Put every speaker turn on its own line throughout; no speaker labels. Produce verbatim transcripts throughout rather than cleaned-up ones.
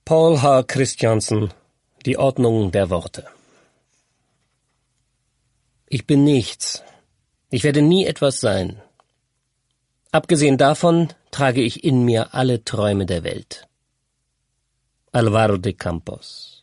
Paul H. Christiansen, Die Ordnung der Worte. Ich bin nichts. Ich werde nie etwas sein. Abgesehen davon trage ich in mir alle Träume der Welt. Álvaro de Campos.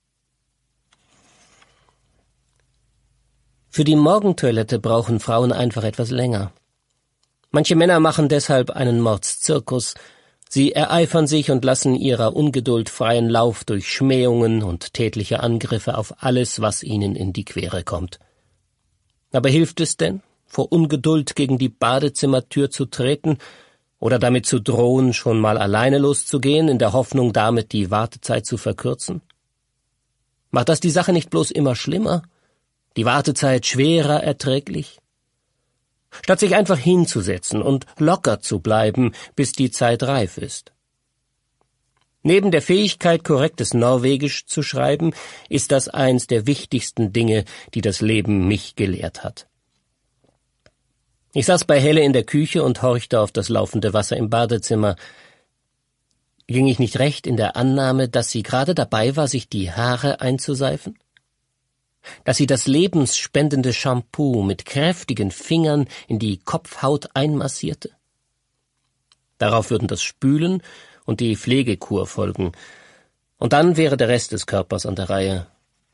Für die Morgentoilette brauchen Frauen einfach etwas länger. Manche Männer machen deshalb einen Mordszirkus. Sie ereifern sich und lassen ihrer Ungeduld freien Lauf durch Schmähungen und tätliche Angriffe auf alles, was ihnen in die Quere kommt. Aber hilft es denn, vor Ungeduld gegen die Badezimmertür zu treten oder damit zu drohen, schon mal alleine loszugehen, in der Hoffnung, damit die Wartezeit zu verkürzen? Macht das die Sache nicht bloß immer schlimmer, die Wartezeit schwerer erträglich? Statt sich einfach hinzusetzen und locker zu bleiben, bis die Zeit reif ist. Neben der Fähigkeit, korrektes Norwegisch zu schreiben, ist das eins der wichtigsten Dinge, die das Leben mich gelehrt hat. Ich saß bei Helle in der Küche und horchte auf das laufende Wasser im Badezimmer. Ging ich nicht recht in der Annahme, dass sie gerade dabei war, sich die Haare einzuseifen? Dass sie das lebensspendende Shampoo mit kräftigen Fingern in die Kopfhaut einmassierte? Darauf würden das Spülen und die Pflegekur folgen, und dann wäre der Rest des Körpers an der Reihe.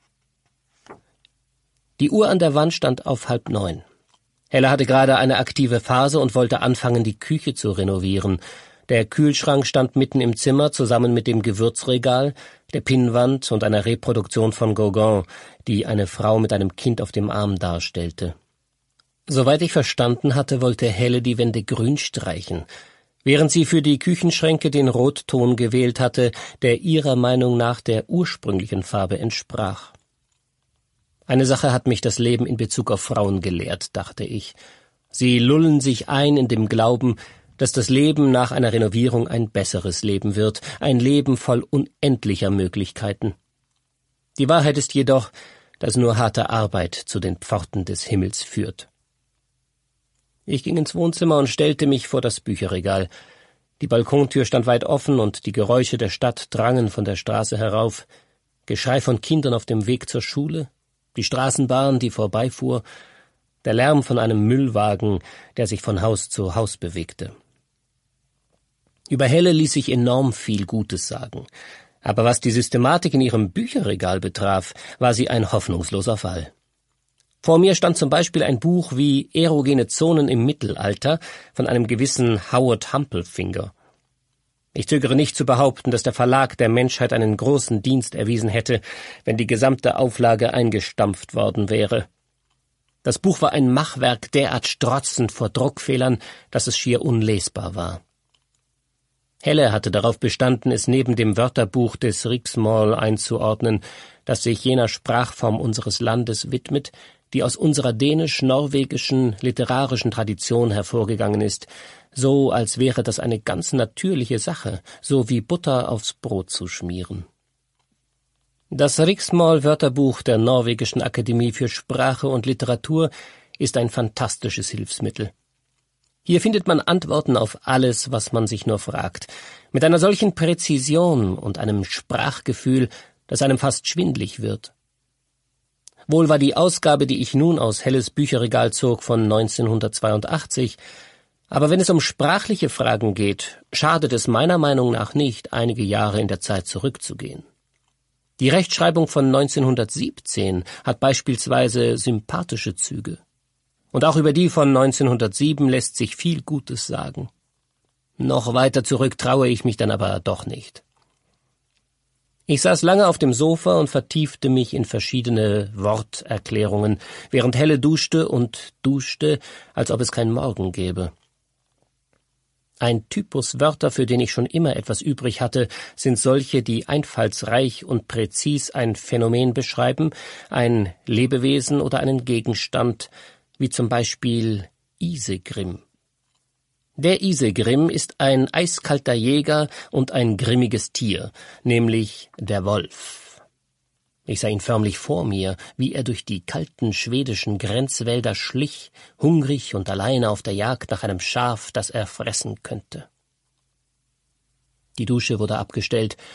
Die Uhr an der Wand stand auf halb neun. Helle hatte gerade eine aktive Phase und wollte anfangen, die Küche zu renovieren. Der Kühlschrank stand mitten im Zimmer, zusammen mit dem Gewürzregal, der Pinnwand und einer Reproduktion von Gauguin, die eine Frau mit einem Kind auf dem Arm darstellte. Soweit ich verstanden hatte, wollte Helle die Wände grün streichen, während sie für die Küchenschränke den Rotton gewählt hatte, der ihrer Meinung nach der ursprünglichen Farbe entsprach. Eine Sache hat mich das Leben in Bezug auf Frauen gelehrt, dachte ich. Sie lullen sich ein in dem Glauben, dass das Leben nach einer Renovierung ein besseres Leben wird, ein Leben voll unendlicher Möglichkeiten. Die Wahrheit ist jedoch, dass nur harte Arbeit zu den Pforten des Himmels führt. Ich ging ins Wohnzimmer und stellte mich vor das Bücherregal. Die Balkontür stand weit offen und die Geräusche der Stadt drangen von der Straße herauf. Geschrei von Kindern auf dem Weg zur Schule, die Straßenbahn, die vorbeifuhr, der Lärm von einem Müllwagen, der sich von Haus zu Haus bewegte. Über Helle ließ sich enorm viel Gutes sagen, aber was die Systematik in ihrem Bücherregal betraf, war sie ein hoffnungsloser Fall. Vor mir stand zum Beispiel ein Buch wie Erogene Zonen im Mittelalter von einem gewissen Howard Humpelfinger. Ich zögere nicht zu behaupten, dass der Verlag der Menschheit einen großen Dienst erwiesen hätte, wenn die gesamte Auflage eingestampft worden wäre. Das Buch war ein Machwerk derart strotzend vor Druckfehlern, dass es schier unlesbar war. Helle hatte darauf bestanden, es neben dem Wörterbuch des Riksmål einzuordnen, das sich jener Sprachform unseres Landes widmet, die aus unserer dänisch-norwegischen literarischen Tradition hervorgegangen ist, so als wäre das eine ganz natürliche Sache, so wie Butter aufs Brot zu schmieren. Das Riksmål-Wörterbuch der Norwegischen Akademie für Sprache und Literatur ist ein fantastisches Hilfsmittel. Hier findet man Antworten auf alles, was man sich nur fragt, mit einer solchen Präzision und einem Sprachgefühl, das einem fast schwindlig wird. Wohl war die Ausgabe, die ich nun aus Helles Bücherregal zog, von neunzehnhundertzweiundachtzig, aber wenn es um sprachliche Fragen geht, schadet es meiner Meinung nach nicht, einige Jahre in der Zeit zurückzugehen. Die Rechtschreibung von neunzehnhundertsiebzehn hat beispielsweise sympathische Züge. Und auch über die von neunzehnhundertsieben lässt sich viel Gutes sagen. Noch weiter zurück traue ich mich dann aber doch nicht. Ich saß lange auf dem Sofa und vertiefte mich in verschiedene Worterklärungen, während Helle duschte und duschte, als ob es keinen Morgen gäbe. Ein Typus Wörter, für den ich schon immer etwas übrig hatte, sind solche, die einfallsreich und präzis ein Phänomen beschreiben, ein Lebewesen oder einen Gegenstand, wie zum Beispiel Isegrim. Der Isegrim ist ein eiskalter Jäger und ein grimmiges Tier, nämlich der Wolf. Ich sah ihn förmlich vor mir, wie er durch die kalten schwedischen Grenzwälder schlich, hungrig und alleine auf der Jagd nach einem Schaf, das er fressen könnte. Die Dusche wurde abgestellt,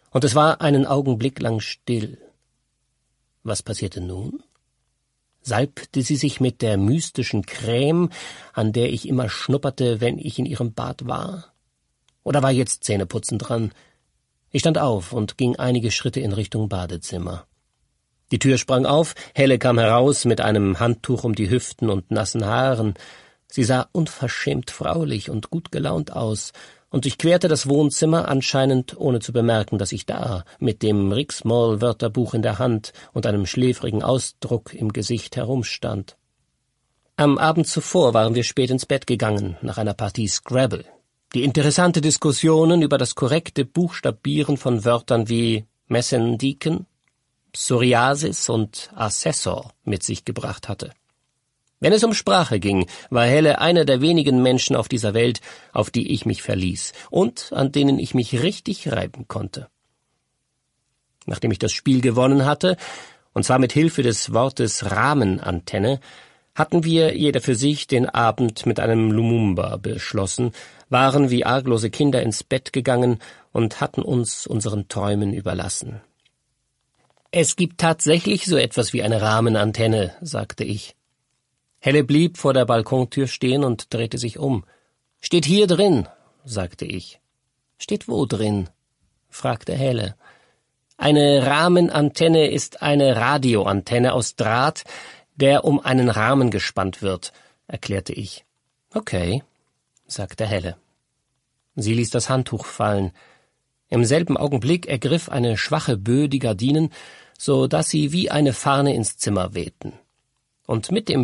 und es war einen Augenblick lang still. Was passierte nun? Salbte sie sich mit der mystischen Creme, an der ich immer schnupperte, wenn ich in ihrem Bad war? Oder war jetzt Zähneputzen dran? Ich stand auf und ging einige Schritte in Richtung Badezimmer. Die Tür sprang auf, Helle kam heraus mit einem Handtuch um die Hüften und nassen Haaren. Sie sah unverschämt fraulich und gut gelaunt aus, und durchquerte das Wohnzimmer, anscheinend ohne zu bemerken, dass ich da, mit dem Riksmål-Wörterbuch in der Hand und einem schläfrigen Ausdruck im Gesicht herumstand. Am Abend zuvor waren wir spät ins Bett gegangen, nach einer Partie Scrabble, die interessante Diskussionen über das korrekte Buchstabieren von Wörtern wie Messendiken, Psoriasis und Assessor mit sich gebracht hatte. Wenn es um Sprache ging, war Helle einer der wenigen Menschen auf dieser Welt, auf die ich mich verließ und an denen ich mich richtig reiben konnte. Nachdem ich das Spiel gewonnen hatte, und zwar mit Hilfe des Wortes Rahmenantenne, hatten wir jeder für sich den Abend mit einem Lumumba beschlossen, waren wie arglose Kinder ins Bett gegangen und hatten uns unseren Träumen überlassen. »Es gibt tatsächlich so etwas wie eine Rahmenantenne«, sagte ich. Helle blieb vor der Balkontür stehen und drehte sich um. »Steht hier drin«, sagte ich. »Steht wo drin?« fragte Helle. »Eine Rahmenantenne ist eine Radioantenne aus Draht, der um einen Rahmen gespannt wird«, erklärte ich. »Okay«, sagte Helle. Sie ließ das Handtuch fallen. Im selben Augenblick ergriff eine schwache Böe die Gardinen, so dass sie wie eine Fahne ins Zimmer wehten. Und mit dem